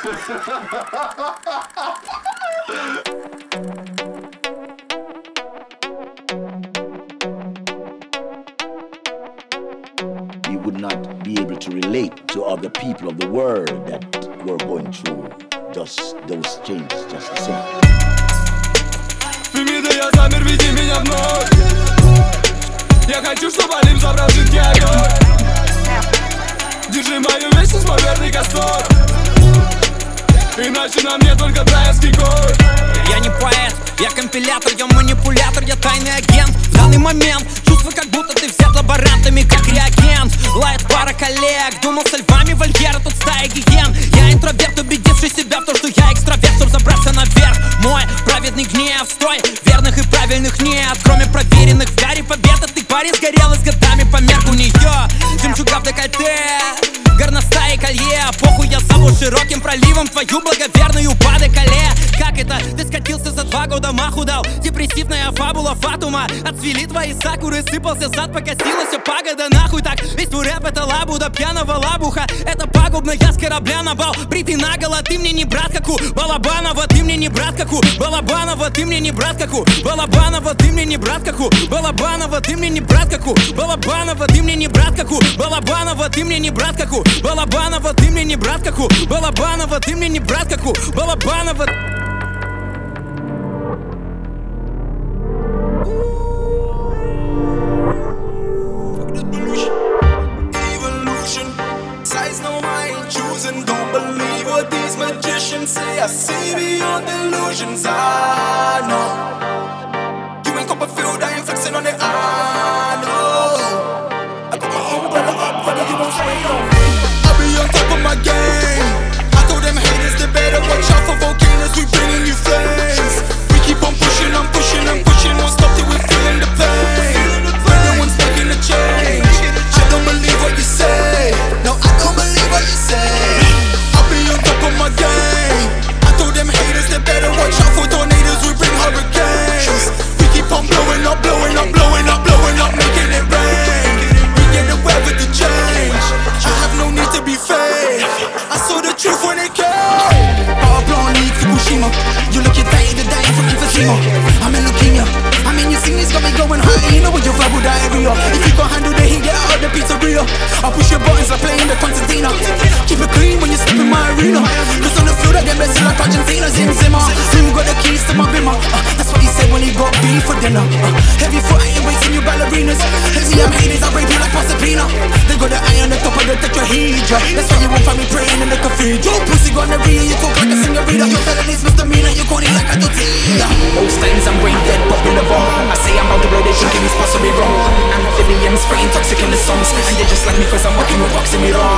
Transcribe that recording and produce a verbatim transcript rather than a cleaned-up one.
We would not be able to relate to other people of the world that were going through just those changes, just the same. Фемида, я замер, веди меня вновь. Я хочу, чтобы Олимп забрал жидкий огонь. Держи мою вечность, мой верный костер. Иначе на мне только троянский конь. Я не поэт, я компилятор, я манипулятор, я тайный агент. В данный момент чувство, как будто ты взят лаборантами, как реагент. Лает пара коллег, думал со львами вольера, тут стая гиен. Я интроверт, убедивший себя в том, что я экстраверт, чтоб забраться наверх. Мой праведный гнев, стой, верных и правильных нет. Кроме проверенных в гаре победа, ты парень сгорел, с годами померк у нее. Жемчуга в декольте, горностаи колье. Похуй, я зову широким проливом твою благоверную по деколе. Как это? Ты скатился за два года, маху дал. Депрессивная фабула фатума. Отцвели твои сакуры, сыпался зад, покосилась все пагода. Нахуй так, весь твой рэп это лабуда, пьяного лабуха. Это пагубно, я с корабля на бал. Бритый наголо, ты мне не брат, как у Балабанова. Ты мне не брат, как у Балабанова. Ты мне не брат, как у Балабанова. Ты мне не брат, как у Балабанова. Ты мне не брат, как у Балабанова. Ты мне не брат, как у Балабанова. Ты мне не брат, как у Балабанова. Ты мне не брат, как у Балабанова. Ты мне не брат, как у Балабанова. Don't believe what these magicians say. I see beyond illusions. I know you ain't Copperfield, I ain't flexing on it. I know I got my own brother up, brother, you won't trade on me. I'll be on top of my game. I told them haters they better watch out for volcanoes. We bringing you flames. We keep on pushing, I'm pushing, I'm pushing. Won't stop till we're feeling the pain. Everyone's making a change. I don't believe what you say. No, I don't believe what you say. My game. I told them haters they better watch out for tornadoes. We bring hurricanes. We keep on blowing up, blowing up, blowing up, blowing up, making it rain. We get away with the change. I have no need to be fake. I saw the truth when it came. Power blown leak Fukushima. You look at day to day from emphysema. I'm in leukemia. I mean you see this got me going high. You know what your vibe with diarrhea. If you can handle the heat, get out of the pizzeria. I'll push your buttons like playing the concertina. Keep it clean when you step in my arena. Cause on the field I get messy like Argentina. Zim Zimmer, Zim got the keys to my bimmer. uh, That's what he said when he got beef for dinner. uh, Heavy foot, I ain't waiting you ballerinas. Heavy I'm haters, I rape you like Pasapina. They got the eye on the top of the tetrahedra. That's why you won't find me praying in the cathedral. Pussy got the real, you talk like a senorita. Your felonies misdemeanor, you call it like a tortilla. Most times I'm brain dead, pop in the bomb. I say I'm out the road, they thinking it's possibly wrong. Amphibians spraying toxic in the songs. And they just like me cause I'm walking with rocks in me wrong.